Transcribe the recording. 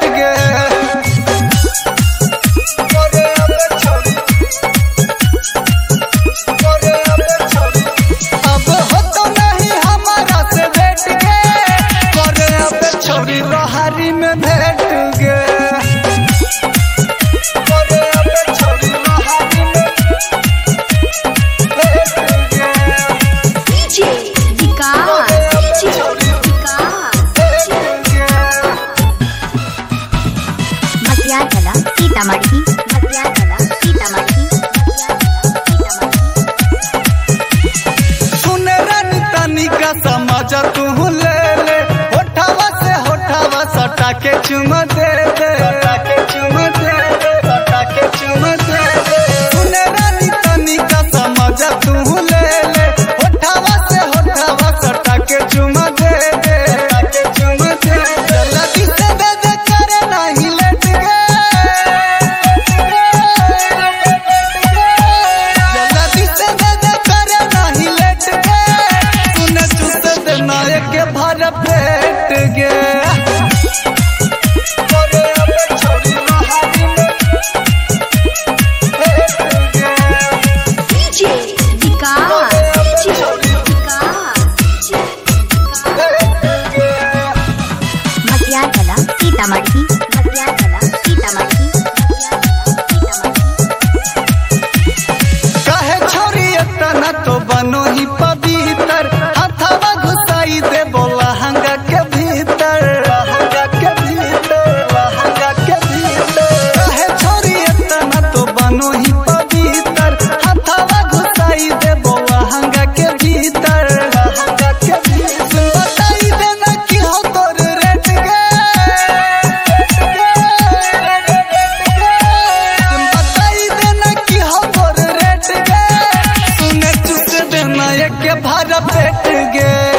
गे। अब हो तो नहीं हमारा से बैठ गे, करे अब छोड़ी लोहारी में भेट गे। सीतामढ़ी सुन रानी तनी का समझ तू ले ले, होठावा से होठावा सटा के चुम दे दे, सटा के चुम दे दे, सटा के चुम दे दे। सुन रानी तनी का समझ तू ले ले, होठावा से होठावा सटा के चुम दे दे, सटा के चुम दे दे। जल्दी से दे दे करे नहीं लेट गे, जल्दी से दे दे करे नहीं लेट गे। तूने चुस देना के भर पेट गे। सीतामढ़ी कहे छोरी इतना तो बनो ही पवित्र, हथवा घुसाई दे बोला हंगा के भीतर, लहंगा के भीतर, लहंगा के भीतर। कहे छोरी इतना तो बनो ही पवित्र, हथवा घुसाई दे बोला हंगा के भीतर, लहंगा के भीतर। बताई देना कि हो तोर रेट गे, बताई देना कि हो तोर रेट गे। तूने चुस देना के भर पेट गे।